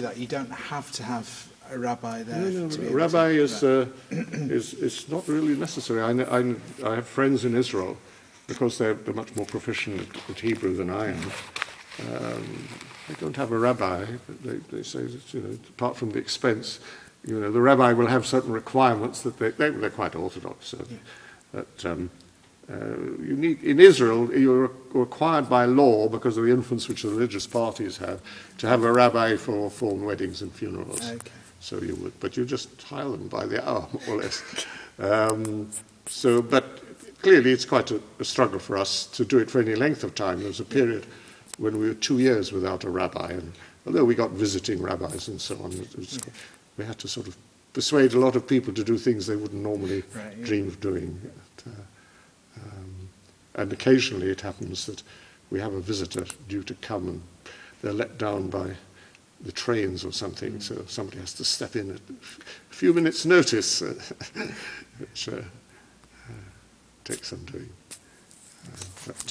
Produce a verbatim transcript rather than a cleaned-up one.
that. You don't have to have a rabbi there. No, no, to be a able rabbi to, is, uh, is is not really necessary. I, I, I have friends in Israel, because they're, they're much more proficient at, at Hebrew than I am. Um, they don't have a rabbi. They, they say that, you know, apart from the expense, you know, the rabbi will have certain requirements that they, they they're quite orthodox. So Yeah. that um, uh, you need in Israel, you're required by law, because of the influence which the religious parties have, to have a rabbi for formal weddings and funerals. Okay. So you would, but you just hire them by the hour, more or less. Um, so, but clearly, it's quite a, a struggle for us to do it for any length of time. There was a period when we were two years without a rabbi, and although we got visiting rabbis and so on, it was, we had to sort of persuade a lot of people to do things they wouldn't normally Right, yeah. dream of doing. But, uh, um, and occasionally it happens that we have a visitor due to come and they're let down by the trains or something, mm. so somebody has to step in at a few minutes' notice, uh, which uh, uh, takes some doing. Uh, but,